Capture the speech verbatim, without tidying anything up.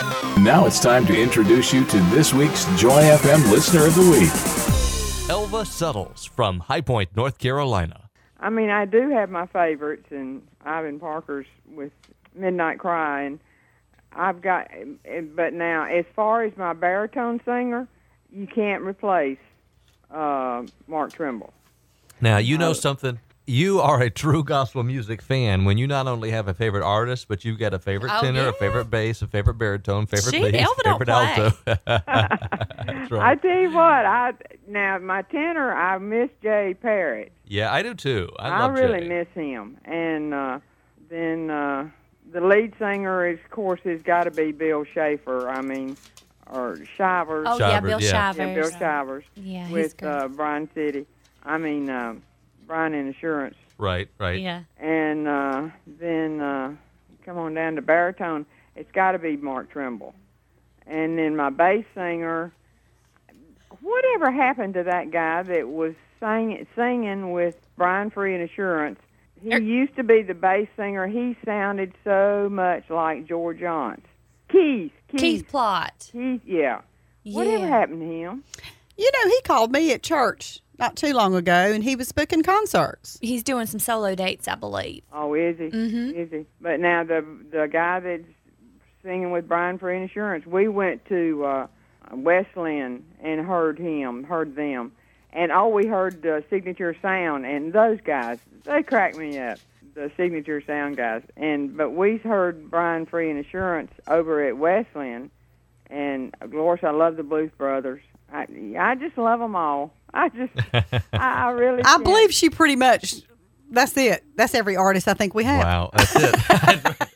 Now it's time to introduce you to this week's Joy F M Listener of the Week. Elva Suttles from High Point, North Carolina. I mean, I do have my favorites, and Ivan Parker's with Midnight Cry, and I've got, but now, as far as my baritone singer, you can't replace uh, Mark Trimble. Now, you know Uh, something? You are a true gospel music fan when you not only have a favorite artist, but you've got a favorite Oh, tenor, yeah? a favorite bass, a favorite baritone, favorite Gee, bass, Elva don't favorite play. alto. That's I right. tell you what, I now my tenor, I miss Jay Parrott. Yeah, I do too. I, I love really Jay. miss him. And uh, then uh, the lead singer, is, of course, has got to be Bill Schaefer. I mean, or Shivers. Oh, yeah, Shivers, Bill yeah. Shivers. Yeah, Bill Shivers. Yeah, he's with great. uh, Bryan City. I mean, uh, Bryan and Assurance. Right, right. Yeah. And uh, then uh, come on down to baritone. It's got to be Mark Trimble. And then my bass singer, whatever happened to that guy that was sing, singing with Brian Free and Assurance? He Er- used to be the bass singer. He sounded so much like George Jones. Keith. Keith. Keith Plott. Keith, yeah. Whatever Yeah. happened to him? You know, he called me at church not too long ago, and he was booking concerts. He's doing some solo dates, I believe. Oh, is he? Mhm. Is he? But now the the guy that's singing with Brian Free and Assurance, we went to uh, Westland and heard him, heard them, and oh, we heard uh, Signature Sound, and those guys, they cracked me up. The Signature Sound guys, and but we heard Brian Free and Assurance over at Westland, and of course I love the Blues Brothers. I I just love them all. I just I, I really. I can't- believe she pretty much, that's it. That's every artist I think we have. Wow, that's it.